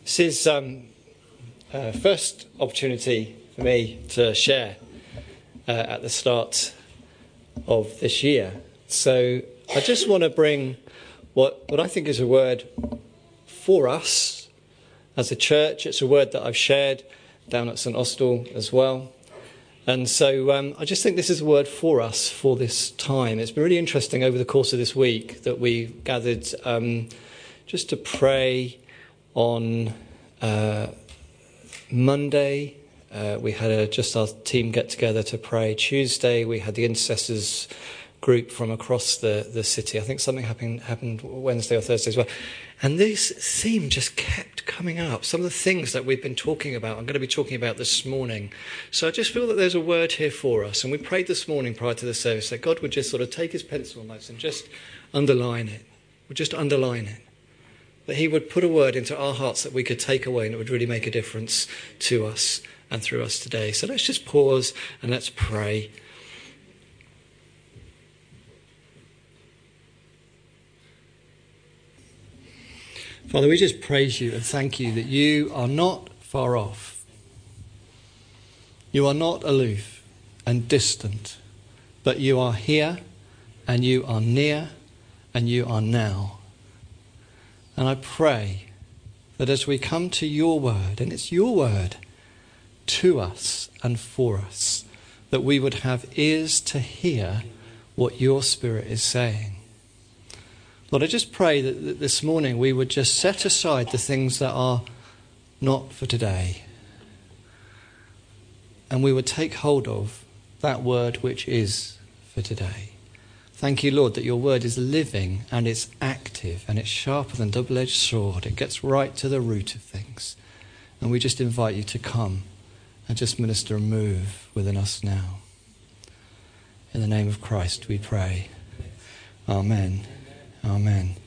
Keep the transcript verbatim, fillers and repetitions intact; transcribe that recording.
This is um, uh, first opportunity for me to share uh, at the start of this year. So I just want to bring what, what I think is a word for us as a church. It's a word that I've shared down at St Austell as well. And so um, I just think this is a word for us for this time. It's been really interesting over the course of this week that we gathered um, just to pray on uh, Monday. Uh, we had a, just our team get together to pray. Tuesday we had the intercessors group from across the, the city. I think something happened happened Wednesday or Thursday as well. And this theme just kept coming up. Some of the things that we've been talking about, I'm going to be talking about this morning. So I just feel that there's a word here for us. And we prayed this morning prior to the service that God would just sort of take his pencil notes and just underline it. Would just underline it. That he would put a word into our hearts that we could take away and it would really make a difference to us and through us today. So let's just pause and let's pray. Father, we just praise you and thank you that you are not far off. You are not aloof and distant, but you are here and you are near and you are now. And I pray that as we come to your word, and it's your word to us and for us, that we would have ears to hear what your Spirit is saying. Lord, I just pray that, that this morning we would just set aside the things that are not for today. And we would take hold of that word which is for today. Thank you, Lord, that your word is living and it's active and it's sharper than a double-edged sword. It gets right to the root of things. And we just invite you to come and just minister and move within us now. In the name of Christ we pray. Amen. Amen.